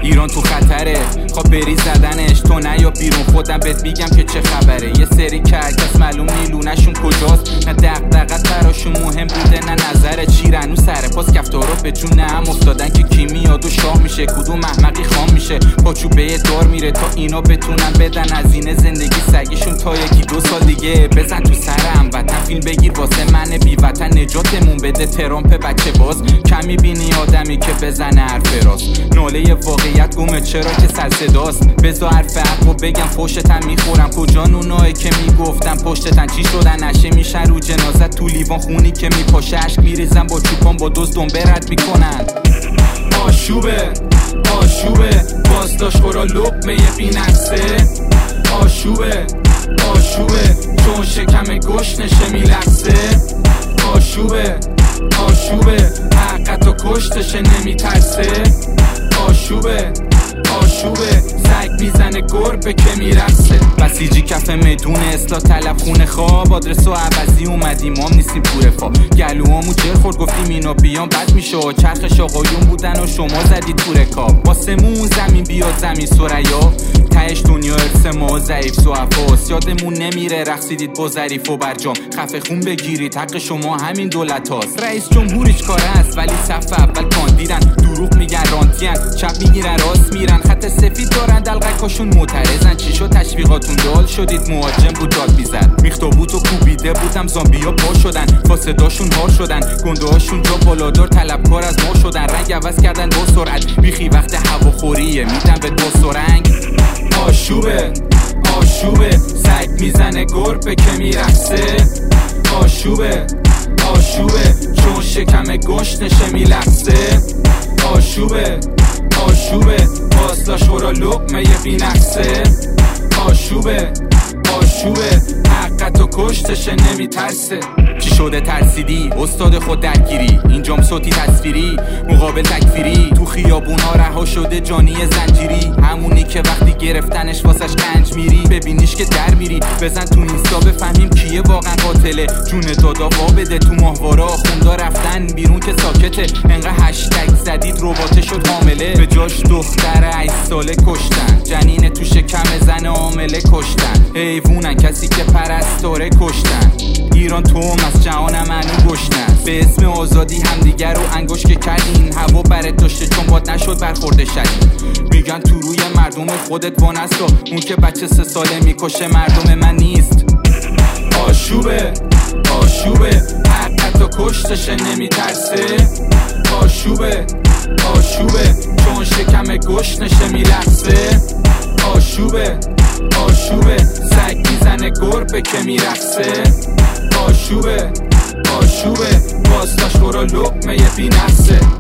ایران تو خطره، خواب بری زدنش. تو نیا بیرون خودم بهت میگم که چه خبره. یه سری کرکس معلوم نیلونشون کجاست، نه دغدغت براشون مهم بوده نه نظر چیرنو سر پاس کفتارا به جون هم افتادن که کی میاد و شاه میشه، کدوم محمقی خام میشه، پاچوبه دار میره تا اینا بتونن بدن از این زندگی سگیشون تا یکی دو سال دیگه. بزن تو سرم وطن فیلم بگیر واسه من بی وطن، نجاتمون بده ترامپ بچه باز. کم میبینی آدمی که بزنه حرف راست، ناله واقعیت گمه چرا که سر صداست. بذار حرف حقو بگم پشتتم میخورم، کجا اونایی که میگفتم پشتتن چی شدن، نشه میشن رو جنازت تو لیوان خونی که میپاشه، عشق میریزن با چوپان با دوز دنبه رد میکنن. آشوبه آشوبه بازداشت خورا لقمه بینفسه، آشوبه آشوبه چون شکم گشنشه میلغزه، آشوبه آشوبه حقتو کشتشه نمیترسه، آشوبه آشوبه سگ میزنه گربه که میرسه. بسیجی کف میدون اصلاح طلب خونه خواب، آدرس و عوضی اومدیم ما نیستیم پور فا، گلوامو جر خورد گفتیم اینا بیان بد میشه، چرخش آقایون بودن و شما زدید تو رکاب. واسمون زمین بیاد زمین سریا، تهش دنیا ارث ما ضعیف سوفاست، یادمون نمیره رقصیدید با ظریف و برجام، خفه خون بگیرید حق شما همین دولت هاست. رئیس جمهورش کار است ولی صف اول کاندیدن، دروغ میگن رانتین، چپ میگیرن راست میرن، خط سفید دارن دلقکاشون معترضن. چی شد تشویقاتون دال شدید مهاجم بود داد میزد، میختابوت و کوبیده بودم زامبیا پا شدن، فاسداشون هار شدن، گنده هاشون جا بالادار طلبکار از ما شدن، رنگ عوض کردن با سرعت بیخی وقت هواخوریه میدن به دو سرنگ. آشوبه آشوبه سگ میزنه گربه که میرقصه، آشوبه آشوبه چون شکم گشنشه میلغزه، آشوبه آشوبه بازداشت خورا لقمه بینفسه، آشوبه آشوبه حقتو کشتشه نمیترسه. چی شده ترسیدی استاد خود درگیری، اینجام صوتی تصویری مقابل تکفیری، تو خیابونا رها شده جانی زنجیری، همونی که وقتی گرفتنش واسش گنج میری، ببینیش که در میری بزن تو اینستا بفهمیم کیه واقعا قاتله، جون دادا وا بده تو ماهوارا خوندا رفتن بیرون که ساکته، انقدر هشتگ زدید رباته شد حامله، به جاش دختر 8 ساله کشتن، جنین تو شکم زن عامله کشتن، حیوونن کسی که پرستاره کشتن، ایران توم از جهان منو گشتن، به اسم آزادی همدیگر رو انگوش که کردین، هوا برت داشته چون باد نشد برخورده شدین، میگن تو روی مردم خودت وانستا، اون که بچه 3 ساله میکشه مردم من نیست. آشوبه آشوبه حقتو کشتشه نمیترسه، آشوبه آشوبه چون شکم گشنشه میلغزه، آشوبه آشوبه سگ میزنه گربه که میرقصه، آشوبه آشوبه بازداشت خورا لقمه بینفسه.